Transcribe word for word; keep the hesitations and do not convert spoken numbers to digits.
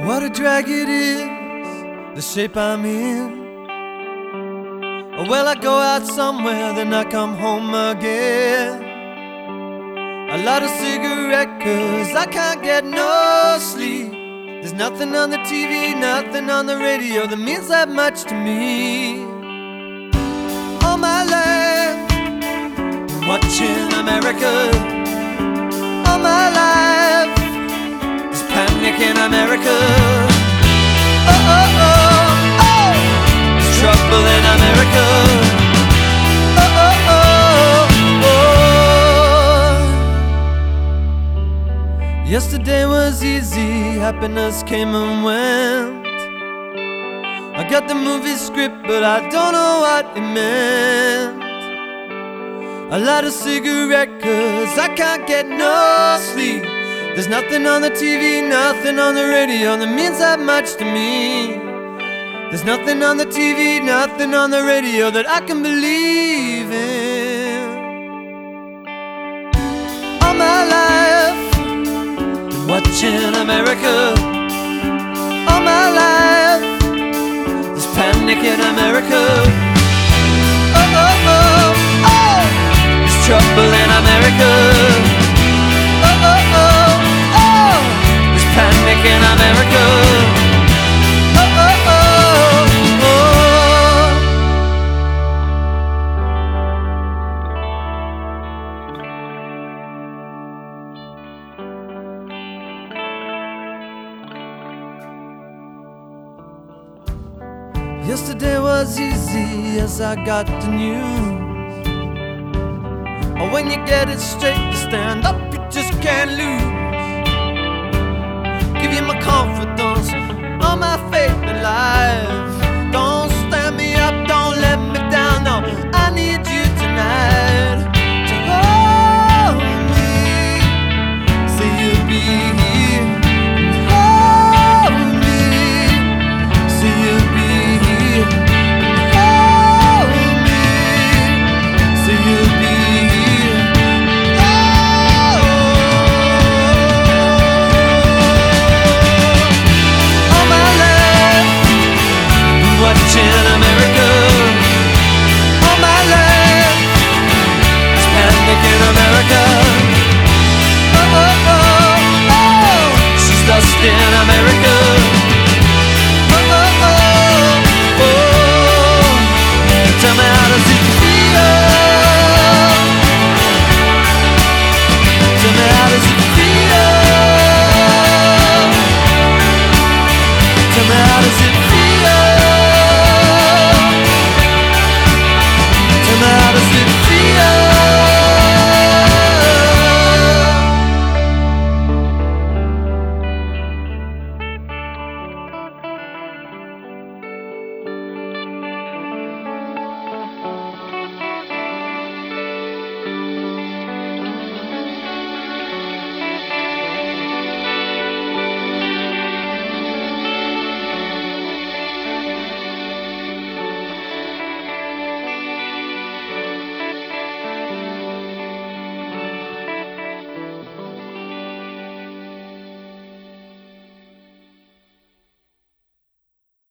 What a drag it is, the shape I'm in. Well, I go out somewhere, then I come home again. I light a cigarette cause I can't get no sleep. There's nothing on the T V, nothing on the radio that means that much to me. All my life, watching America. All my life, there's panic in America. Oh, oh, oh, oh, there's trouble in America. Oh, oh, oh, oh. Yesterday was easy, happiness came and went. I got the movie script, but I don't know what it meant. I light a cigarette cause I can't get no sleep. There's nothing on the T V, nothing on the radio that means that much to me. There's nothing on the T V, nothing on the radio that I can believe in. All my life, watching America. All my life, there's panic in America. Oh, oh, oh, oh, there's trouble in America. Oh, oh, oh, oh, there's panic in America. Oh, oh, oh, yesterday was easy as I got the news. Oh, when you get it straight, you stand up, you just can't lose. Give you my confidence, all my faith in life. Don't stand me up, don't let me down, no, I need you.